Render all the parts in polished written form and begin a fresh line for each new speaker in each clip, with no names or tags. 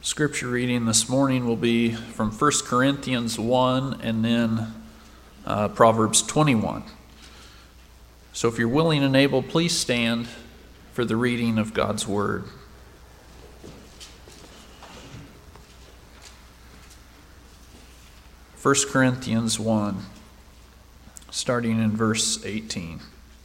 Scripture reading this morning will be from 1 Corinthians 1 and then Proverbs 21. So if you're willing and able, please stand for the reading of God's Word. First Corinthians 1, starting in verse 18.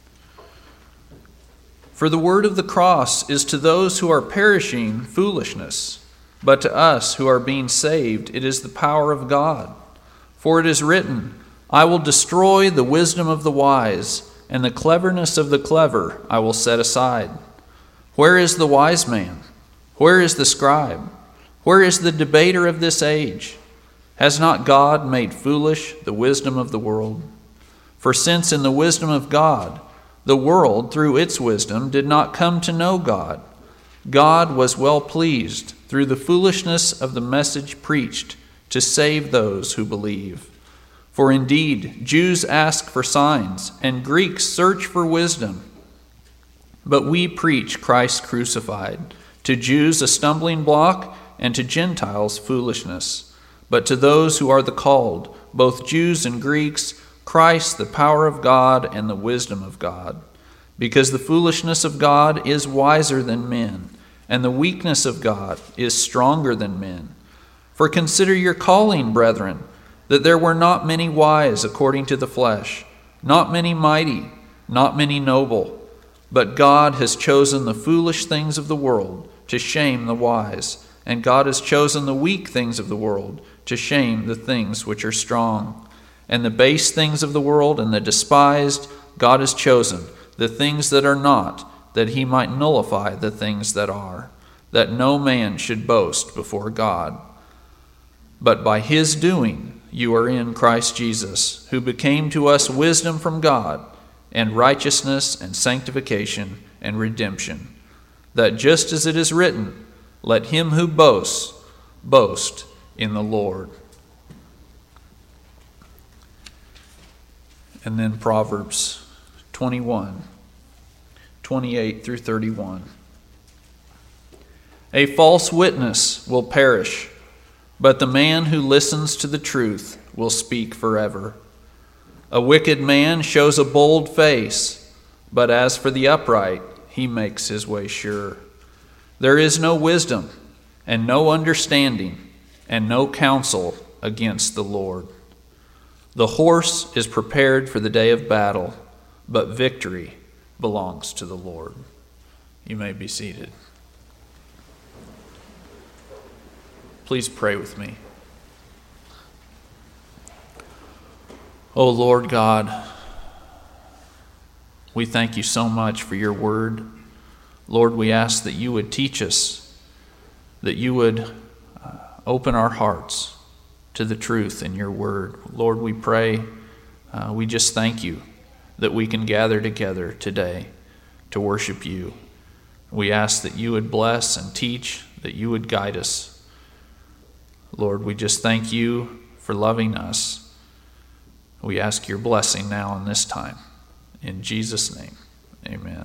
For the word of the cross is to those who are perishing foolishness, but to us who are being saved it is the power of God. For it is written, I will destroy the wisdom of the wise, and the cleverness of the clever I will set aside. Where is the wise man? Where is the scribe? Where is the debater of this age? Has not God made foolish the wisdom of the world? For since in the wisdom of God, the world through its wisdom did not come to know God, God was well pleased through the foolishness of the message preached to save those who believe. For indeed, Jews ask for signs, and Greeks search for wisdom. But we preach Christ crucified, to Jews a stumbling block, and to Gentiles foolishness. But to those who are the called, both Jews and Greeks, Christ the power of God and the wisdom of God. Because the foolishness of God is wiser than men, and the weakness of God is stronger than men. For consider your calling, brethren, that there were not many wise according to the flesh, not many mighty, not many noble. But God has chosen the foolish things of the world to shame the wise, and God has chosen the weak things of the world to shame the things which are strong. And the base things of the world and the despised God has chosen, the things that are not, that he might nullify the things that are, that no man should boast before God. But by his doing you are in Christ Jesus, who became to us wisdom from God, and righteousness and sanctification and redemption, that just as it is written, let him who boasts, boast in the Lord. And then Proverbs 21, 28 through 31. A false witness will perish, but the man who listens to the truth will speak forever. A wicked man shows a bold face, but as for the upright, he makes his way sure. There is no wisdom, and no understanding, and no counsel against the Lord. The horse is prepared for the day of battle, but victory belongs to the Lord. You may be seated. Please pray with me. Oh Lord God, we thank you so much for your word. Lord, we ask that you would teach us, that you would open our hearts to the truth in your word. Lord, we pray, we just thank you that we can gather together today to worship you. We ask that you would bless and teach, that you would guide us. Lord, we just thank you for loving us. We ask your blessing now in this time. In Jesus' name, amen.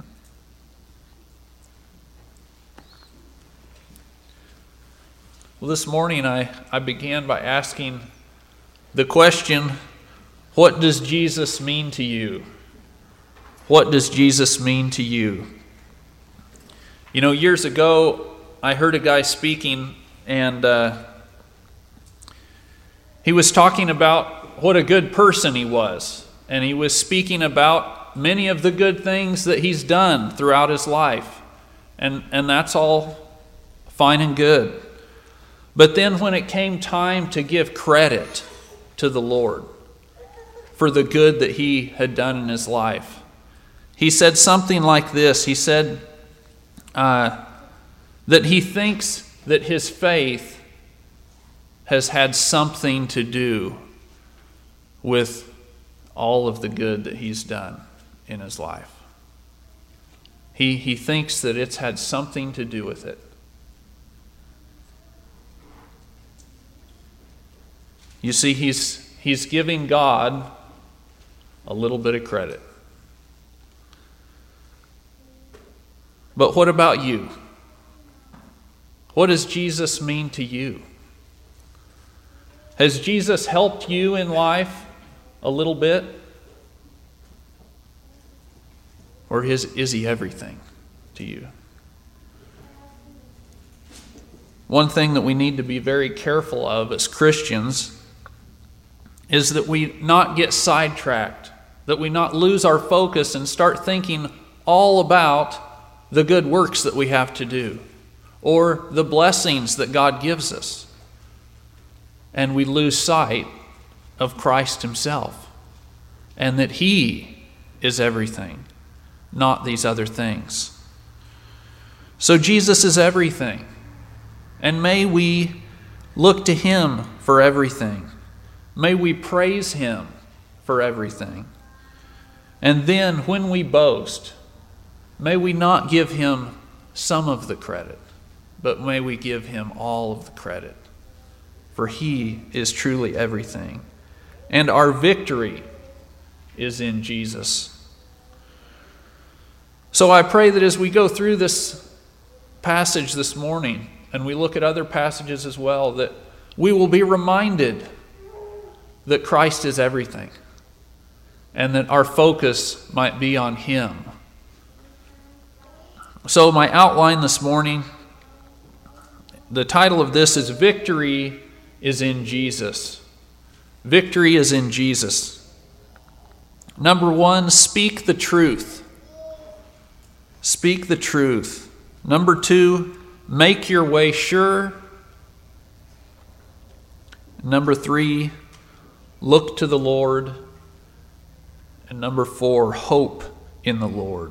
Well, this morning I began by asking the question, what does Jesus mean to you? What does Jesus mean to you? You know, years ago, I heard a guy speaking, and he was talking about what a good person he was. And he was speaking about many of the good things that he's done throughout his life. And that's all fine and good. But then when it came time to give credit to the Lord for the good that he had done in his life, he said something like this. He said that he thinks that his faith has had something to do with all of the good that he's done in his life. He thinks that it's had something to do with it. You see, he's giving God a little bit of credit. But what about you? What does Jesus mean to you? Has Jesus helped you in life a little bit? Or is he everything to you? One thing that we need to be very careful of as Christians is that we not get sidetracked, that we not lose our focus and start thinking all about the good works that we have to do or the blessings that God gives us. And we lose sight of Christ himself and that he is everything, not these other things. So Jesus is everything. And may we look to him for everything. May we praise him for everything. And then when we boast, may we not give him some of the credit, but may we give him all of the credit. For he is truly everything. And our victory is in Jesus. So I pray that as we go through this passage this morning, and we look at other passages as well, that we will be reminded that Christ is everything and that our focus might be on him. So my outline this morning, the title of this is Victory is in Jesus. Victory is in Jesus. Number 1, speak the truth. Speak the truth. Number 2, make your way sure. Number 3, look to the Lord. And number 4, hope in the Lord.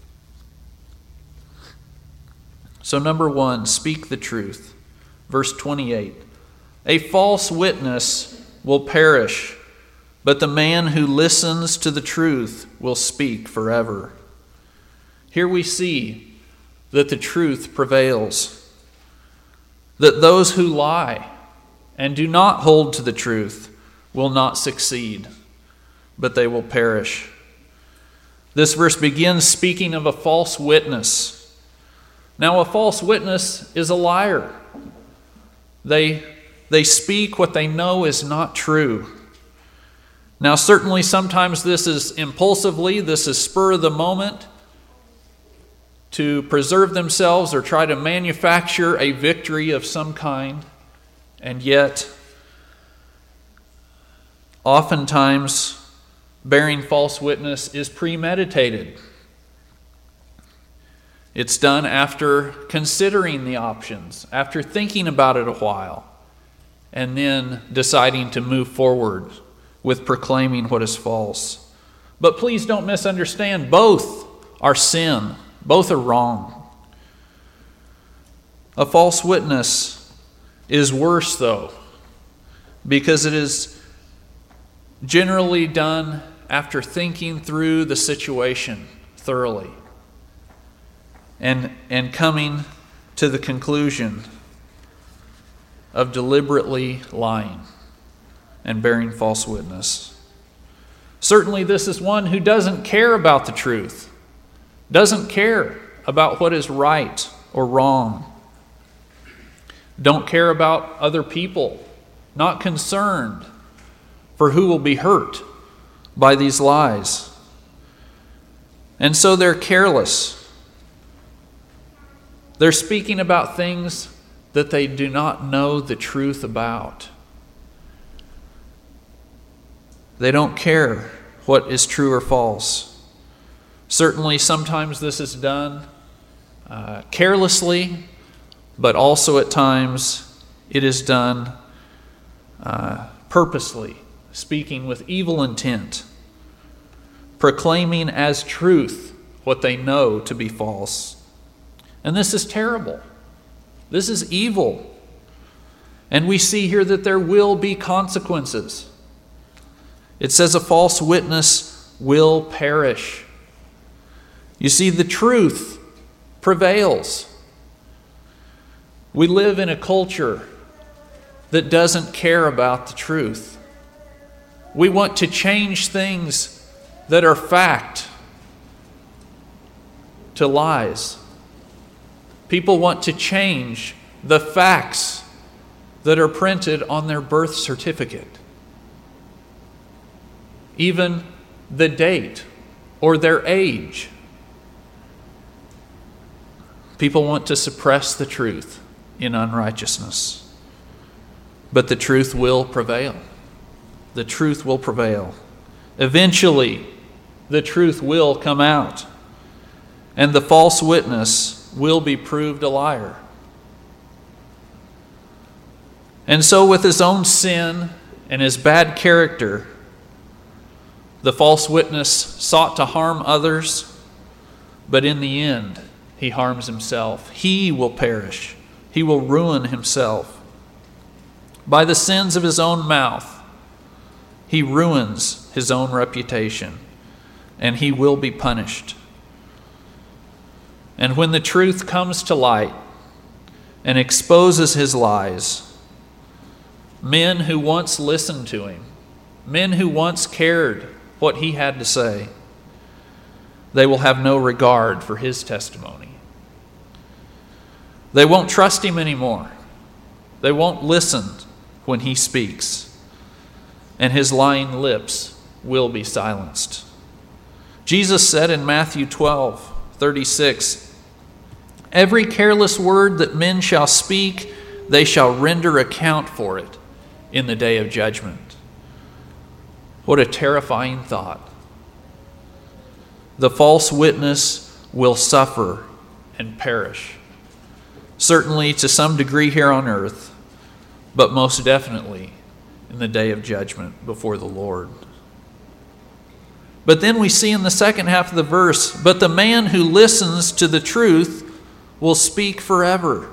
So number 1, speak the truth. Verse 28, a false witness will perish, but the man who listens to the truth will speak forever. Here we see that the truth prevails, that those who lie and do not hold to the truth will not succeed, but they will perish. This verse begins speaking of a false witness. Now, a false witness is a liar. They speak what they know is not true. Now, certainly sometimes this is impulsively, this is spur of the moment, to preserve themselves or try to manufacture a victory of some kind. And yet, oftentimes, bearing false witness is premeditated. It's done after considering the options, after thinking about it a while, and then deciding to move forward with proclaiming what is false. But please don't misunderstand, both are sin. Both are wrong. A false witness is worse, though, because it is generally done after thinking through the situation thoroughly and coming to the conclusion of deliberately lying and bearing false witness. Certainly, this is one who doesn't care about the truth, doesn't care about what is right or wrong, don't care about other people, not concerned for who will be hurt by these lies. And so they're careless. They're speaking about things that they do not know the truth about. They don't care what is true or false. Certainly, sometimes this is done carelessly, but also at times it is done purposely, speaking with evil intent, proclaiming as truth what they know to be false. And this is terrible. This is evil. And we see here that there will be consequences. It says a false witness will perish. You see, the truth prevails. We live in a culture that doesn't care about the truth. We want to change things that are fact to lies. People want to change the facts that are printed on their birth certificate, even the date or their age. People want to suppress the truth in unrighteousness, but the truth will prevail. The truth will prevail. Eventually, the truth will come out, and the false witness will be proved a liar. And so, with his own sin and his bad character, the false witness sought to harm others, but in the end, he harms himself. He will perish. He will ruin himself. By the sins of his own mouth, he ruins his own reputation, and he will be punished. And when the truth comes to light and exposes his lies, men who once listened to him, men who once cared what he had to say, they will have no regard for his testimony. They won't trust him anymore. They won't listen when he speaks, and his lying lips will be silenced. Jesus said in Matthew 12:36, "Every careless word that men shall speak, they shall render account for it in the day of judgment." What a terrifying thought. The false witness will suffer and perish. Certainly to some degree here on earth, but most definitely in the day of judgment before the Lord. But then we see in the second half of the verse, "But the man who listens to the truth will speak forever."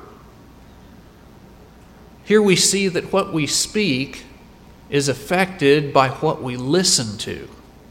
Here we see that what we speak is affected by what we listen to.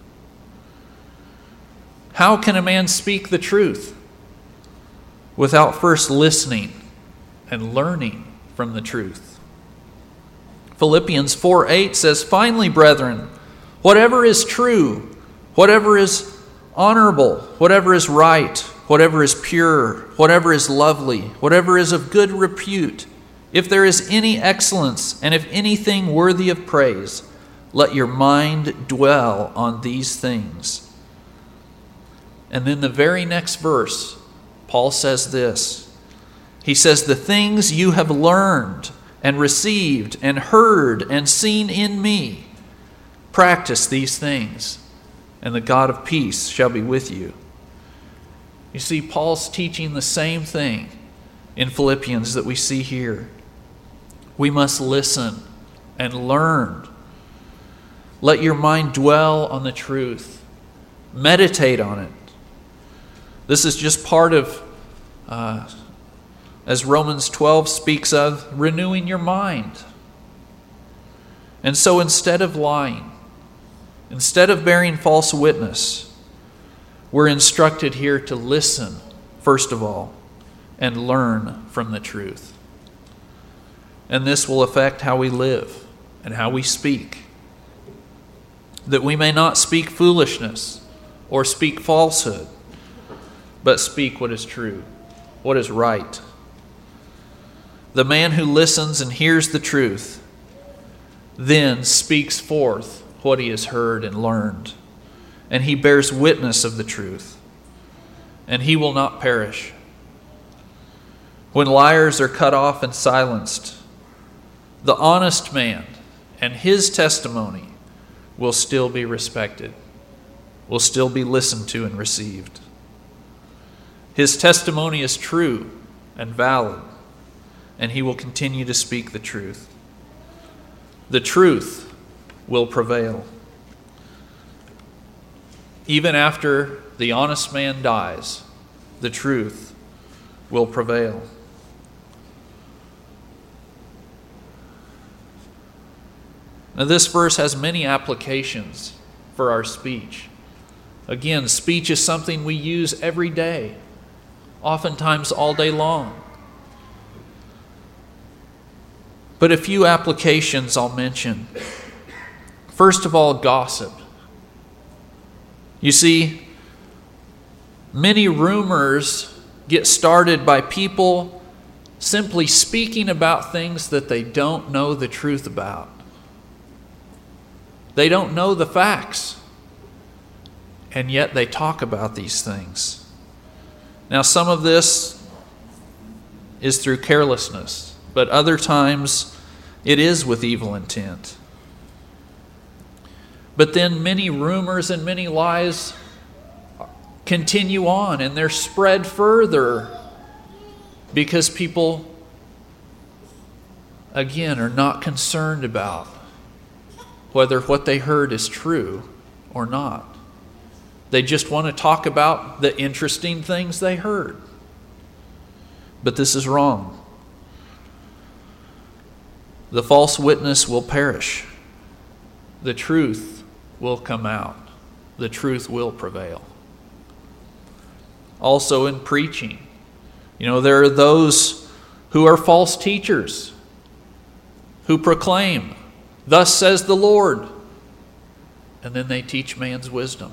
How can a man speak the truth without first listening and learning from the truth? Philippians 4:8 says, "Finally, brethren, whatever is true, whatever is honorable, whatever is right, whatever is pure, whatever is lovely, whatever is of good repute, if there is any excellence, and if anything worthy of praise, let your mind dwell on these things." And then the very next verse, Paul says this. He says, "The things you have learned and received and heard and seen in me, practice these things, and the God of peace shall be with you." You see, Paul's teaching the same thing in Philippians that we see here. We must listen and learn. Let your mind dwell on the truth. Meditate on it. This is just part of, as Romans 12 speaks of, renewing your mind. And so instead of lying, instead of bearing false witness, we're instructed here to listen, first of all, and learn from the truth. And this will affect how we live and how we speak, that we may not speak foolishness or speak falsehood, but speak what is true, what is right. The man who listens and hears the truth then speaks forth what he has heard and learned, and he bears witness of the truth, and he will not perish. When liars are cut off and silenced, the honest man and his testimony will still be respected, will still be listened to and received. His testimony is true and valid, and he will continue to speak the truth. The truth will prevail. Even after the honest man dies, the truth will prevail. Now, this verse has many applications for our speech. Again, speech is something we use every day, oftentimes all day long. But a few applications I'll mention. First of all, gossip. You see, many rumors get started by people simply speaking about things that they don't know the truth about. They don't know the facts, and yet they talk about these things. Now, some of this is through carelessness, but other times it is with evil intent. But then many rumors and many lies continue on, and they're spread further because people, again, are not concerned about whether what they heard is true or not. They just want to talk about the interesting things they heard. But this is wrong. The false witness will perish. The truth will come out. The truth will prevail. Also in preaching, there are those who are false teachers who proclaim, "Thus says the Lord," and then they teach man's wisdom.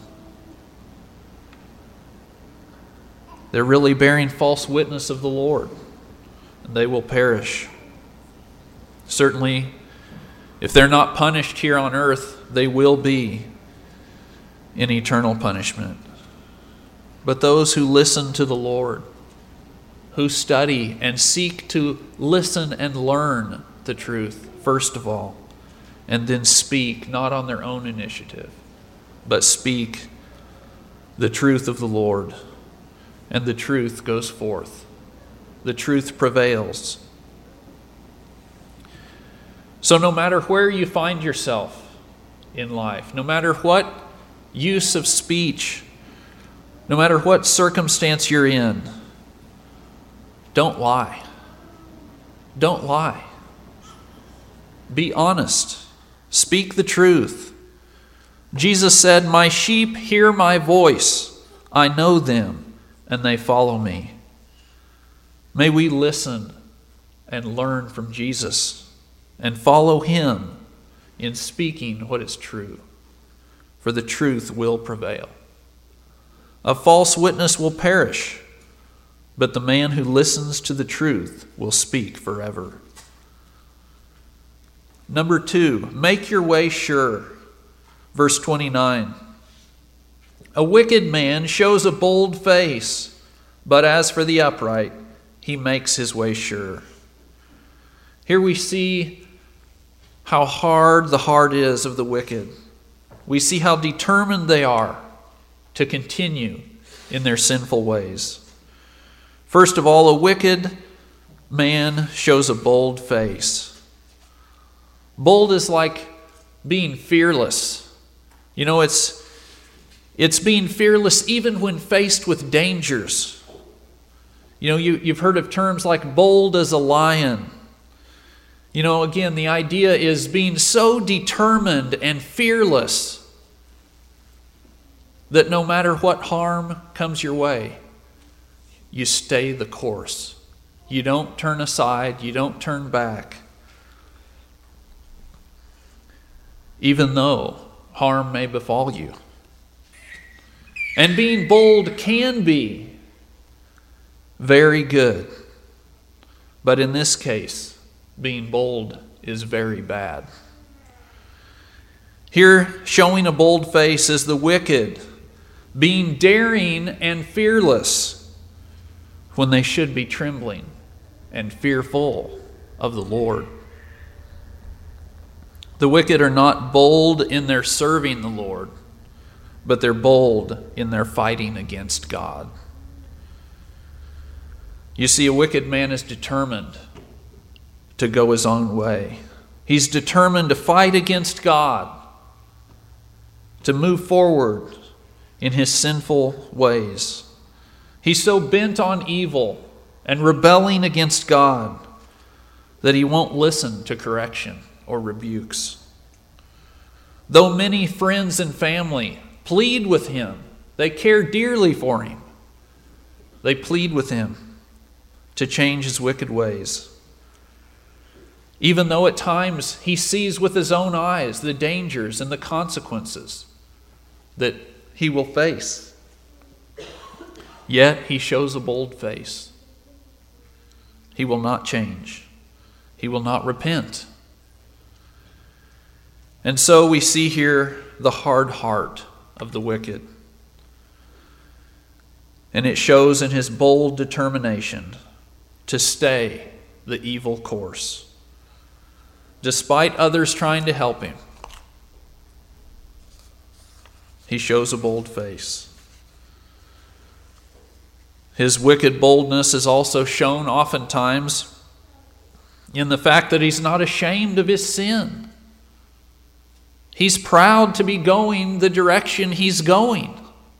They're really bearing false witness of the Lord, and they will perish. Certainly, if they're not punished here on earth, they will be in eternal punishment. But those who listen to the Lord, who study and seek to listen and learn the truth, first of all, and then speak, not on their own initiative, but speak the truth of the Lord, and the truth goes forth. The truth prevails. So no matter where you find yourself in life, no matter what use of speech, no matter what circumstance you're in, don't lie. Don't lie. Be honest. Speak the truth. Jesus said, "My sheep hear my voice. I know them, and they follow me." May we listen and learn from Jesus and follow him in speaking what is true, for the truth will prevail. A false witness will perish, but the man who listens to the truth will speak forever. Number 2, make your way sure. Verse 29. A wicked man shows a bold face, but as for the upright, he makes his way sure. Here we see how hard the heart is of the wicked. We see how determined they are to continue in their sinful ways. First of all, a wicked man shows a bold face. Bold is like being fearless. It's being fearless even when faced with dangers. You've heard of terms like bold as a lion. Again, the idea is being so determined and fearless that no matter what harm comes your way, you stay the course. You don't turn aside. You don't turn back. Even though harm may befall you. And being bold can be very good. But in this case, being bold is very bad. Here, showing a bold face is the wicked, being daring and fearless when they should be trembling and fearful of the Lord. The wicked are not bold in their serving the Lord, but they're bold in their fighting against God. You see, a wicked man is determined to go his own way. He's determined to fight against God, to move forward in his sinful ways. He's so bent on evil and rebelling against God that he won't listen to correction or rebukes. Though many friends and family plead with him, they care dearly for him, they plead with him to change his wicked ways. Even though at times he sees with his own eyes the dangers and the consequences that he will face, yet he shows a bold face. he will not change. He will not repent. And so we see here the hard heart of the wicked. And it shows in his bold determination to stay the evil course, despite others trying to help him. He shows a bold face. His wicked boldness is also shown oftentimes in the fact that he's not ashamed of his sin. He's proud to be going the direction he's going.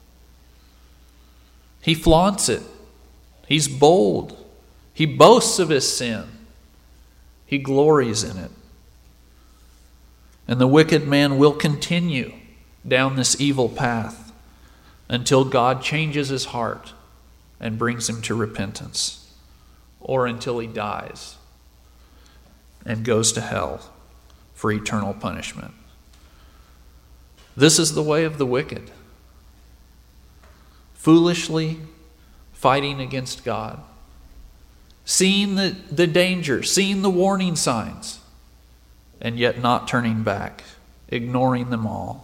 He flaunts it. He's bold. He boasts of his sin. He glories in it. And the wicked man will continue down this evil path until God changes his heart and brings him to repentance, or until he dies and goes to hell for eternal punishment. This is the way of the wicked. Foolishly fighting against God, seeing the danger, seeing the warning signs, and yet not turning back, ignoring them all.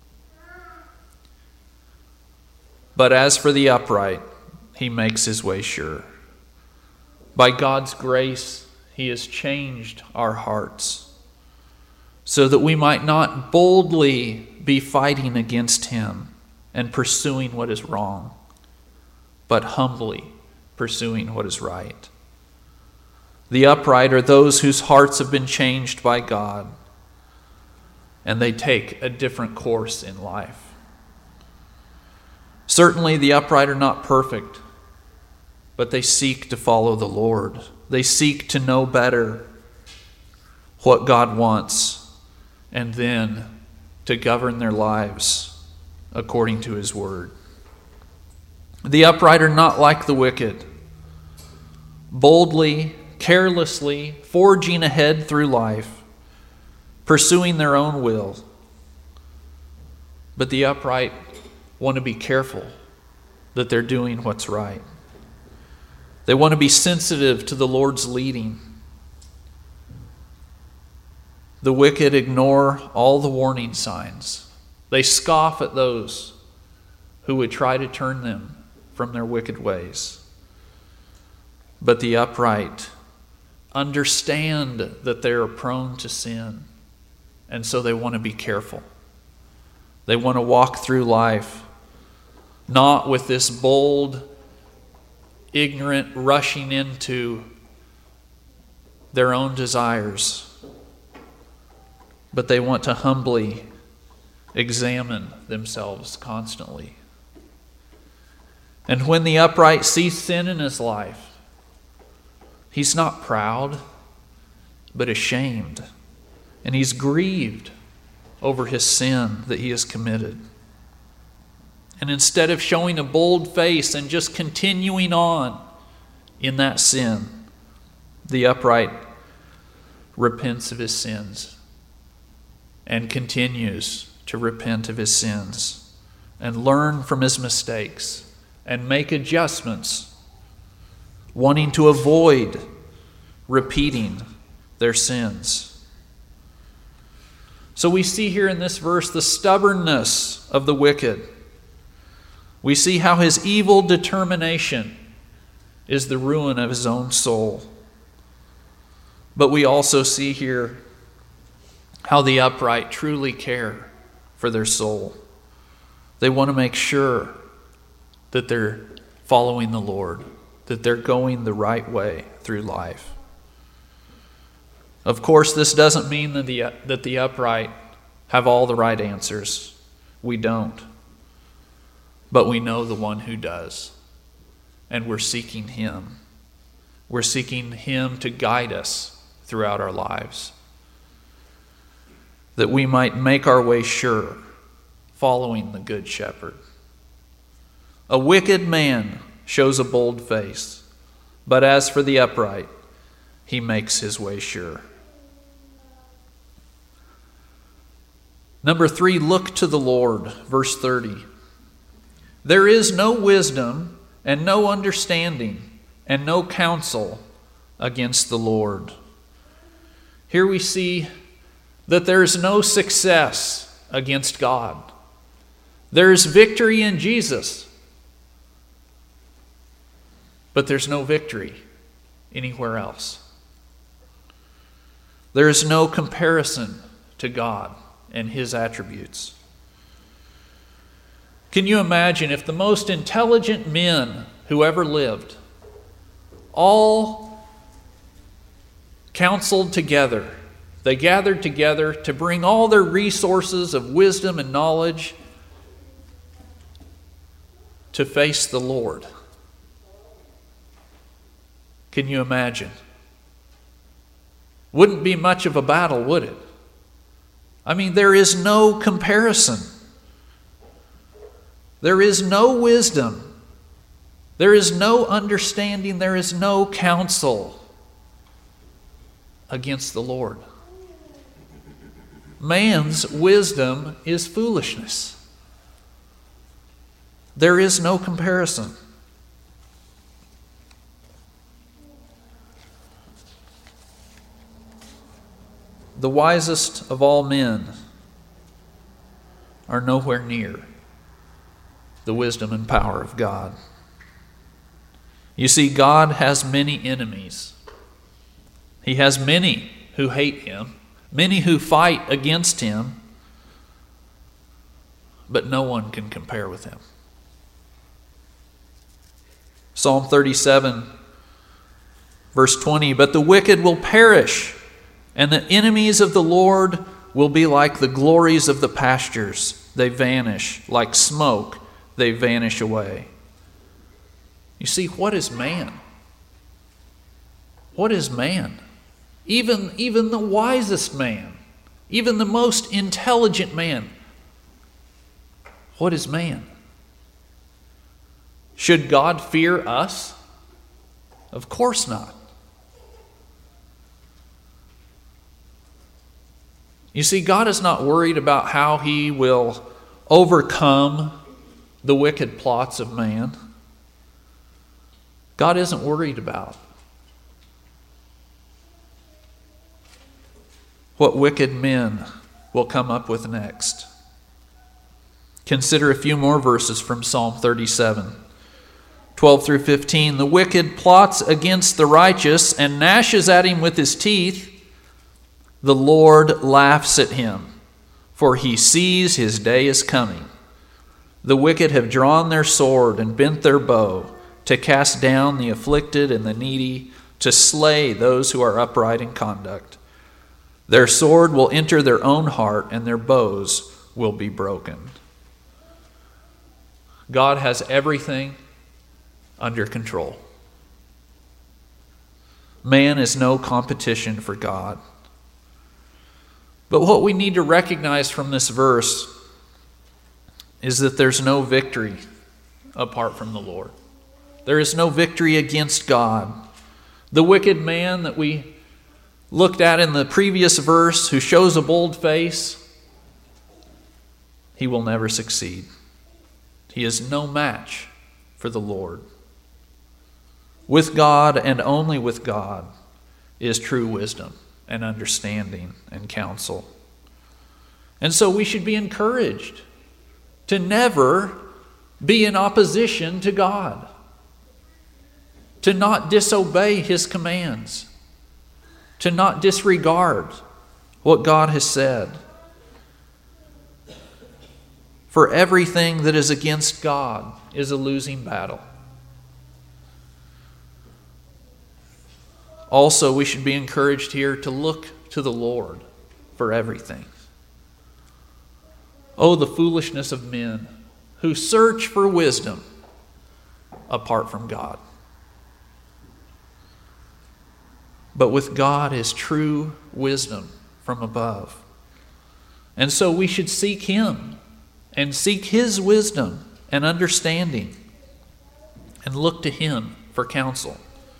But as for the upright, he makes his way sure. By God's grace, he has changed our hearts so that we might not boldly be fighting against him and pursuing what is wrong, but humbly pursuing what is right. The upright are those whose hearts have been changed by God, and they take a different course in life. Certainly the upright are not perfect, but they seek to follow the Lord. They seek to know better what God wants, and then to govern their lives according to his word. The upright are not like the wicked, boldly, carelessly forging ahead through life, pursuing their own will. But the upright want to be careful that they're doing what's right. They want to be sensitive to the Lord's leading. The wicked ignore all the warning signs. They scoff at those who would try to turn them from their wicked ways. But the upright understand that they are prone to sin, and so they want to be careful. They want to walk through life not with this bold, ignorant rushing into their own desires, but they want to humbly examine themselves constantly. And when the upright sees sin in his life, he's not proud, but ashamed, and he's grieved over his sin that he has committed. And instead of showing a bold face and just continuing on in that sin, the upright repents of his sins and continues to repent of his sins and learn from his mistakes and make adjustments, wanting to avoid repeating their sins. So we see here in this verse the stubbornness of the wicked. We see how his evil determination is the ruin of his own soul. But we also see here how the upright truly care for their soul. They want to make sure that they're following the Lord, that they're going the right way through life. Of course, this doesn't mean that the upright have all the right answers. We don't. But we know the one who does. And we're seeking him. We're seeking him to guide us throughout our lives, that we might make our way sure, following the Good Shepherd. A wicked man shows a bold face, but as for the upright, he makes his way sure. Number 3, look to the Lord, verse 30. There is no wisdom and no understanding and no counsel against the Lord. Here we see that there is no success against God. There is victory in Jesus, but there's no victory anywhere else. There is no comparison to God and His attributes. Can you imagine if the most intelligent men who ever lived all counseled together? They gathered together to bring all their resources of wisdom and knowledge to face the Lord. Can you imagine? Wouldn't be much of a battle, would it? I mean, there is no comparison. There is no wisdom. There is no understanding. There is no counsel against the Lord. Man's wisdom is foolishness. There is no comparison. The wisest of all men are nowhere near the wisdom and power of God. You see, God has many enemies. He has many who hate Him, many who fight against Him, but no one can compare with Him. Psalm 37, verse 20, "But the wicked will perish, and the enemies of the Lord will be like the glories of the pastures. They vanish like smoke. They vanish away." You see, what is man? What is man? Even the wisest man, even the most intelligent man. What is man? Should God fear us? Of course not. You see, God is not worried about how He will overcome the wicked plots of man. God isn't worried about what wicked men will come up with next. Consider a few more verses from Psalm 37, 12 through 15. "The wicked plots against the righteous and gnashes at him with his teeth. The Lord laughs at him, for He sees his day is coming. The wicked have drawn their sword and bent their bow to cast down the afflicted and the needy, to slay those who are upright in conduct. Their sword will enter their own heart, and their bows will be broken." God has everything under control. Man is no competition for God. But what we need to recognize from this verse is that there's no victory apart from the Lord. There is no victory against God. The wicked man that we looked at in the previous verse, who shows a bold face, he will never succeed. He is no match for the Lord. With God and only with God is true wisdom and understanding and counsel. And so we should be encouraged to never be in opposition to God, to not disobey His commands, to not disregard what God has said. For everything that is against God is a losing battle. Also, we should be encouraged here to look to the Lord for everything. Oh, the foolishness of men who search for wisdom apart from God. But with God is true wisdom from above. And so we should seek Him and seek His wisdom and understanding and look to Him for counsel.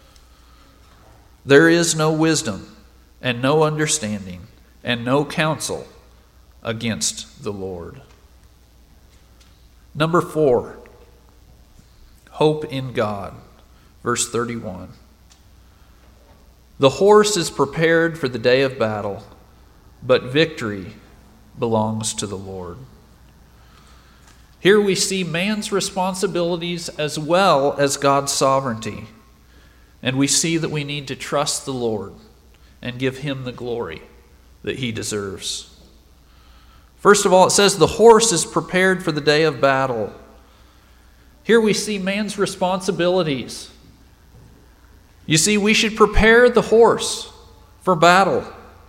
There is no wisdom and no understanding and no counsel against the Lord. Number 4, hope in God. Verse 31. The horse is prepared for the day of battle, but victory belongs to the Lord. Here we see man's responsibilities as well as God's sovereignty. And we see that we need to trust the Lord and give him the glory that he deserves. First of all, it says the horse is prepared for the day of battle. Here we see man's responsibilities. You see, we should prepare the horse for battle.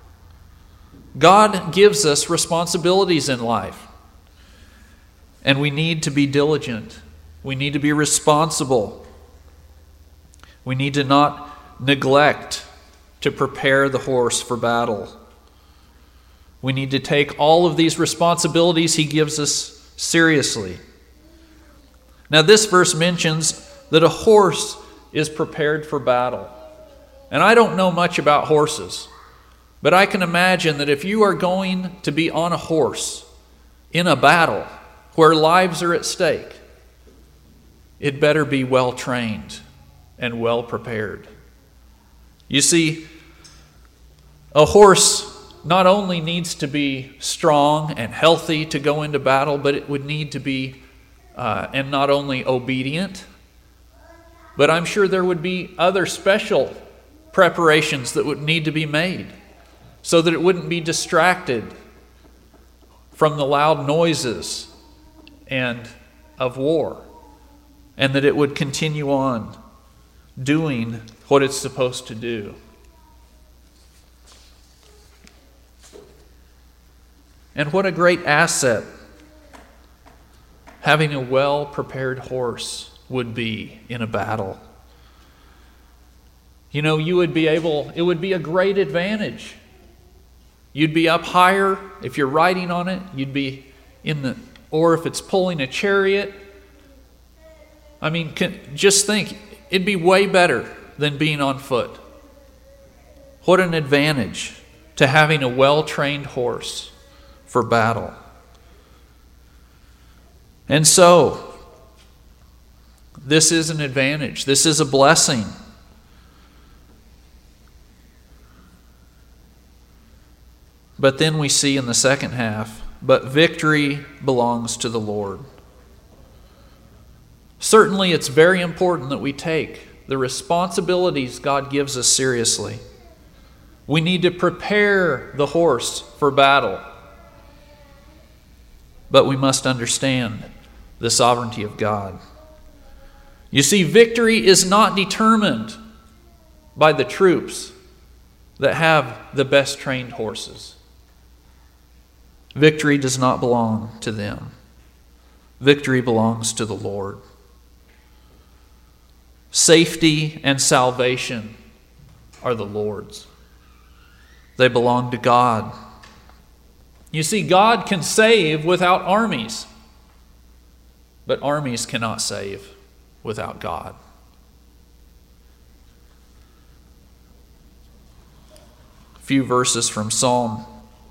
God gives us responsibilities in life, and we need to be diligent. We need to be responsible. We need to not neglect to prepare the horse for battle. We need to take all of these responsibilities he gives us seriously. Now, this verse mentions that a horse is prepared for battle. And I don't know much about horses, but I can imagine that if you are going to be on a horse in a battle where lives are at stake, it better be well trained and well prepared. You see, a horse not only needs to be strong and healthy to go into battle, but it would need to be and not only obedient, but I'm sure there would be other special preparations that would need to be made so that it wouldn't be distracted from the loud noises and of war, and that it would continue on doing what it's supposed to do. And what a great asset having a well-prepared horse would be in a battle. You know, it would be a great advantage. You'd be up higher if you're riding on it. You'd be or if it's pulling a chariot. I mean, just think, it'd be way better than being on foot. What an advantage to having a well-trained horse for battle. And so, this is an advantage. This is a blessing. But then we see in the second half, but victory belongs to the Lord. Certainly, it's very important that we take the responsibilities God gives us seriously. We need to prepare the horse for battle. But we must understand the sovereignty of God. You see, victory is not determined by the troops that have the best trained horses. Victory does not belong to them. Victory belongs to the Lord. Safety and salvation are the Lord's. They belong to God. You see, God can save without armies, but armies cannot save without God. A few verses from Psalm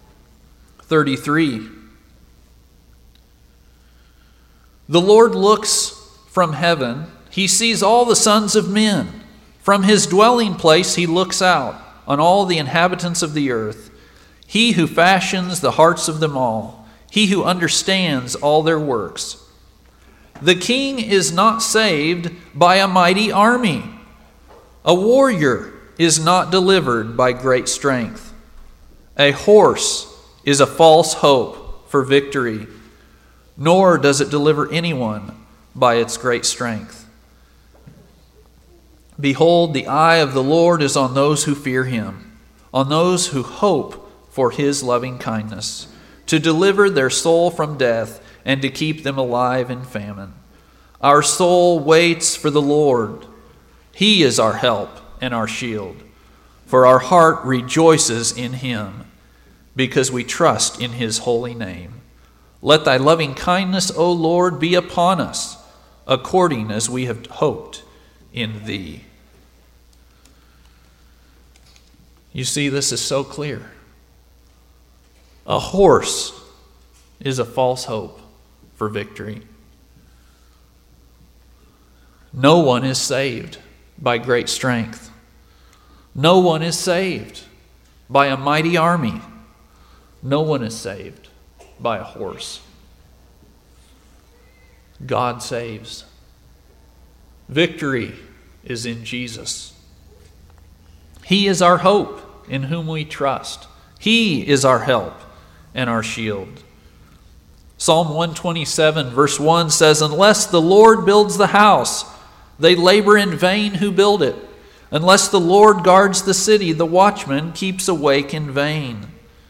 33. The Lord looks from heaven. He sees all the sons of men. From his dwelling place he looks out on all the inhabitants of the earth. He who fashions the hearts of them all. He who understands all their works. The king is not saved by a mighty army. A warrior is not delivered by great strength. A horse is a false hope for victory, nor does it deliver anyone by its great strength. Behold, the eye of the Lord is on those who fear him, on those who hope for his loving kindness, to deliver their soul from death and to keep them alive in famine. Our soul waits for the Lord. He is our help and our shield, for our heart rejoices in him, because we trust in his holy name. Let thy loving kindness, O Lord, be upon us, according as we have hoped in thee. You see, this is so clear. A horse is a false hope for victory. No one is saved by great strength. No one is saved by a mighty army. No one is saved by a horse. God saves. Victory is in Jesus. He is our hope in whom we trust. He is our help and our shield. Psalm 127 verse 1 says, "Unless the Lord builds the house, they labor in vain who build it. Unless the Lord guards the city, the watchman keeps awake in vain."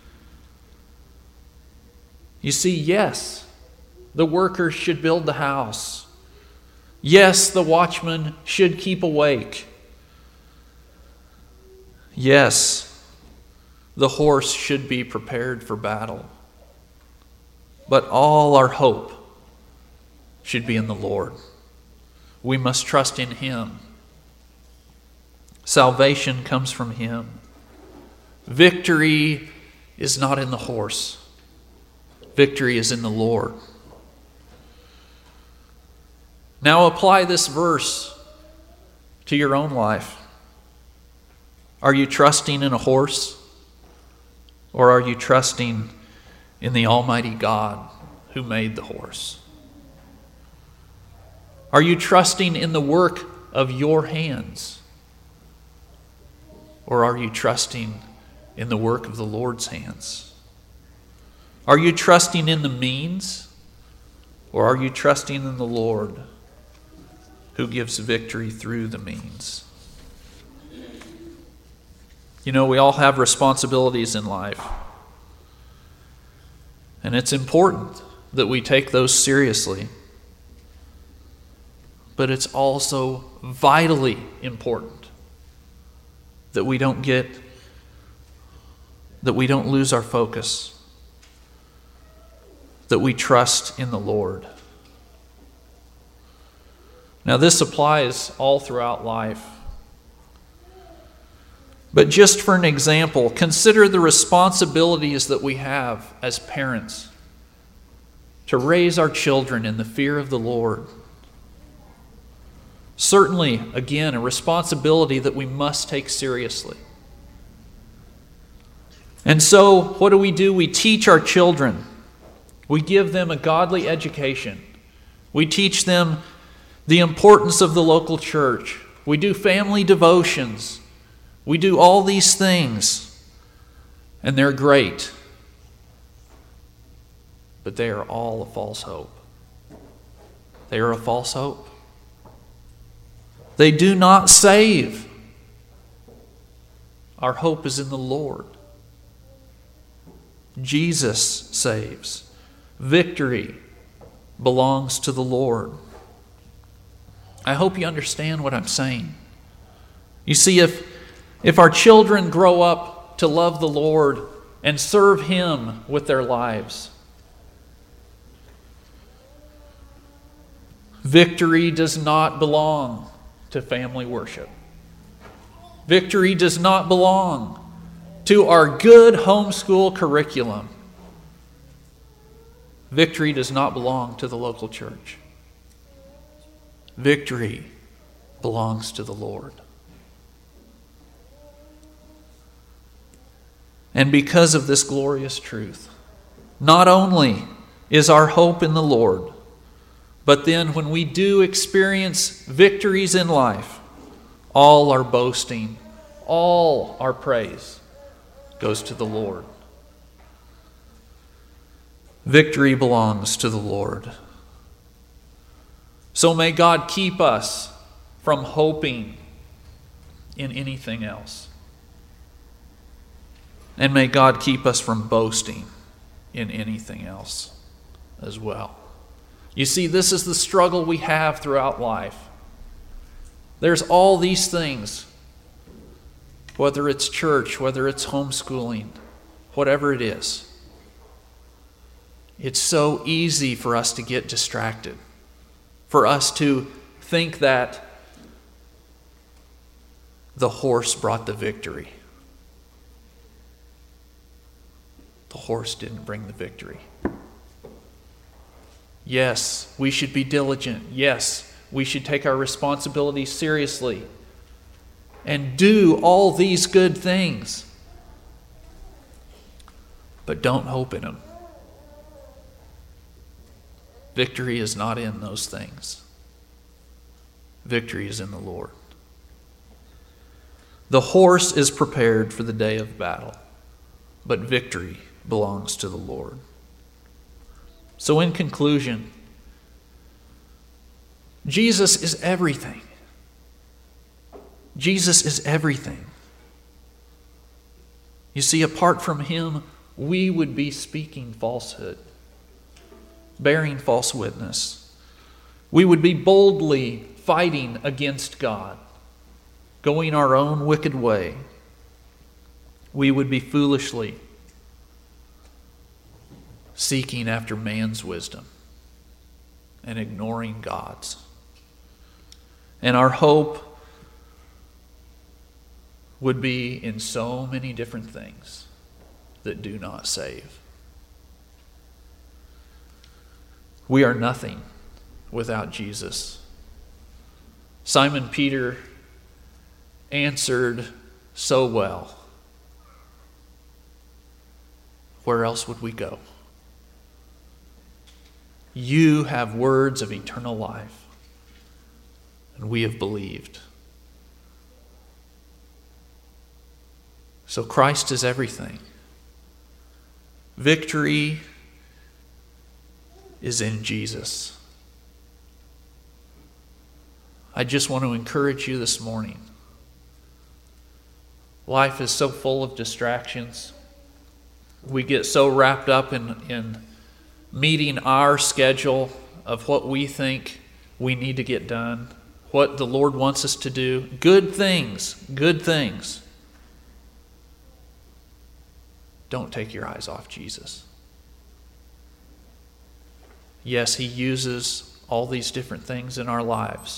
You see, yes, the workers should build the house. Yes, the watchman should keep awake. Yes, the horse should be prepared for battle. But all our hope should be in the Lord. We must trust in Him. Salvation comes from Him. Victory is not in the horse. Victory is in the Lord. Now apply this verse to your own life. Are you trusting in a horse? Or are you trusting in the Almighty God who made the horse? Are you trusting in the work of your hands? Or are you trusting in the work of the Lord's hands? Are you trusting in the means? Or are you trusting in the Lord who gives victory through the means? You know, we all have responsibilities in life. And it's important that we take those seriously. But it's also vitally important that we don't lose our focus, that we trust in the Lord. Now, this applies all throughout life. But just for an example, consider the responsibilities that we have as parents to raise our children in the fear of the Lord. Certainly, again, a responsibility that we must take seriously. And so, what do? We teach our children. We give them a godly education. We teach them the importance of the local church. We do family devotions. We do all these things, and they're great. But they are all a false hope. They are a false hope. They do not save. Our hope is in the Lord. Jesus saves. Victory belongs to the Lord. I hope you understand what I'm saying. You see, if our children grow up to love the Lord and serve Him with their lives, victory does not belong to family worship. Victory does not belong to our good homeschool curriculum. Victory does not belong to the local church. Victory belongs to the Lord. And because of this glorious truth, not only is our hope in the Lord, but then when we do experience victories in life, all our boasting, all our praise goes to the Lord. Victory belongs to the Lord. So may God keep us from hoping in anything else. And may God keep us from boasting in anything else as well. You see, this is the struggle we have throughout life. There's all these things, whether it's church, whether it's homeschooling, whatever it is. It's so easy for us to get distracted, for us to think that the horse brought the victory. The horse didn't bring the victory. Yes, we should be diligent. Yes, we should take our responsibilities seriously. and do all these good things. But don't hope in them. Victory is not in those things. Victory is in the Lord. The horse is prepared for the day of battle, but victory belongs to the Lord. So in conclusion, Jesus is everything. Jesus is everything. You see, apart from him, we would be speaking falsehood, bearing false witness. We would be boldly fighting against God, going our own wicked way. We would be foolishly seeking after man's wisdom and ignoring God's. And our hope would be in so many different things that do not save. We are nothing without Jesus. Simon Peter answered so well. Where else would we go? You have words of eternal life, and we have believed. So Christ is everything. Victory is in Jesus. I just want to encourage you this morning. Life is so full of distractions. We get so wrapped up in meeting our schedule of what we think we need to get done, what the Lord wants us to do. Good things, good things. Don't take your eyes off Jesus. Yes, he uses all these different things in our lives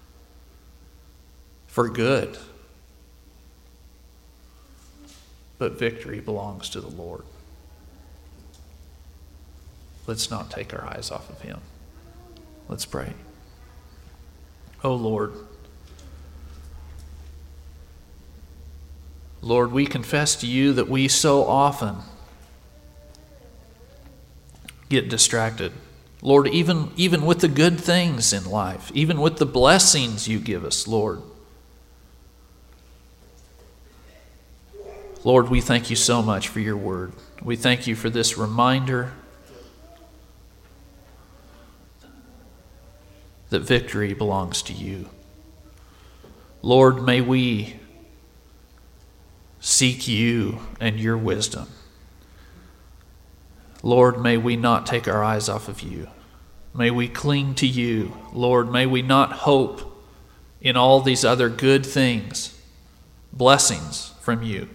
for good. But victory belongs to the Lord. Let's not take our eyes off of him. Let's pray. Oh Lord, Lord, we confess to you that we so often get distracted. Lord, even with the good things in life, even with the blessings you give us, Lord. Lord, we thank you so much for your word. We thank you for this reminder that victory belongs to you. Lord, may we seek you and your wisdom. Lord, may we not take our eyes off of you. May we cling to you. Lord, may we not hope in all these other good things, blessings from you.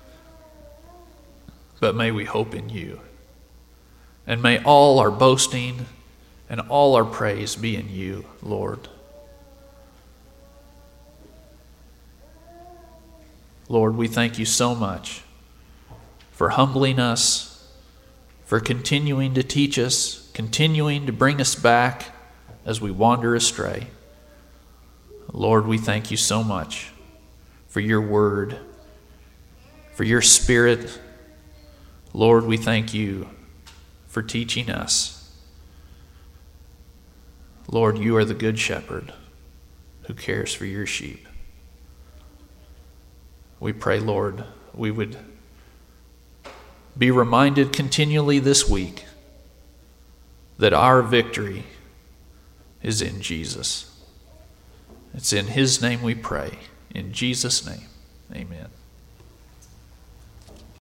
But may we hope in you. And may all our boasting and all our praise be in you, Lord. Lord, we thank you so much for humbling us, for continuing to teach us, continuing to bring us back as we wander astray. Lord, we thank you so much for your word, for your spirit. Lord, we thank you for teaching us. Lord, you are the good shepherd who cares for your sheep. We pray, Lord, we would be reminded continually this week that our victory is in Jesus. It's in his name we pray. In Jesus' name, amen.